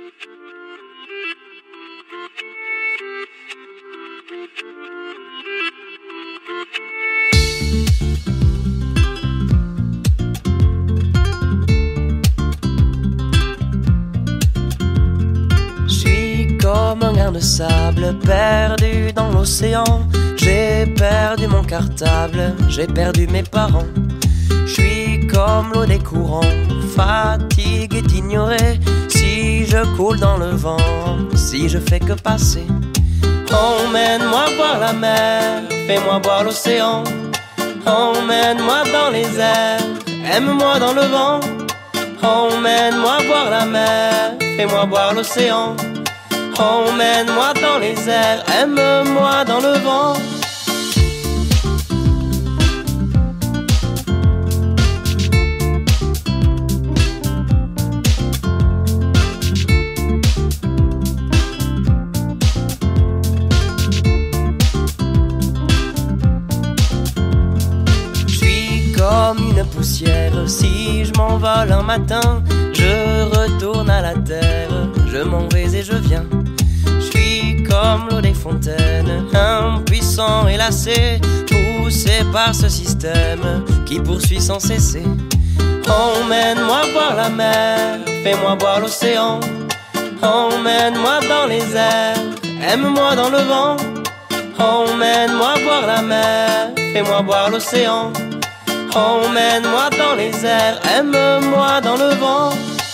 Comme un grain de sable perdu dans l'océan. J'ai perdu mon cartable, j'ai perdu mes parents. Je suis comme l'eau des courants, fatigué d'ignorer. Si je coule dans le vent, si je fais que passer. Emmène-moi voir la mer, fais-moi voir l'océan. Emmène-moi dans les airs, aime-moi dans le vent. Emmène-moi voir la mer, fais-moi voir l'océan. Emmène-moi dans les airs, aime-moi dans le vent. Je suis comme une poussière, si je m'envole un matin, je retourne à la terre, je m'en vais et je viens. Comme l'eau des fontaines, impuissant et lassé, poussé par ce système qui poursuit sans cesser. Emmène-moi voir la mer, fais-moi voir l'océan. Emmène-moi dans les airs, aime-moi dans le vent. Emmène-moi voir la mer, fais-moi voir l'océan. Emmène-moi dans les airs, aime-moi dans le vent.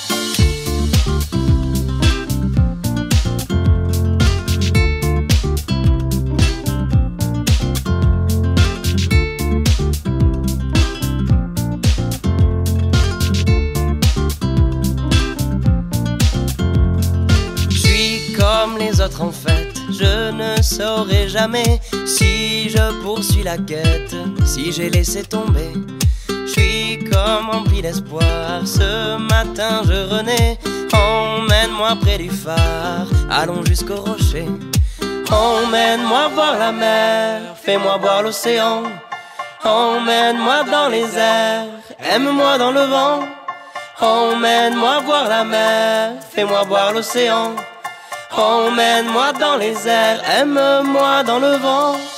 Comme les autres en fait, je ne saurai jamais si je poursuis la quête, si j'ai laissé tomber. Je suis comme rempli d'espoir, ce matin je renais. Emmène-moi près du phare, allons jusqu'au rocher. Emmène-moi voir la mer, fais-moi voir l'océan. Emmène-moi dans les airs, aime-moi dans le vent. Emmène-moi voir la mer, fais-moi voir l'océan. Emmène-moi dans les airs, aime-moi dans le vent.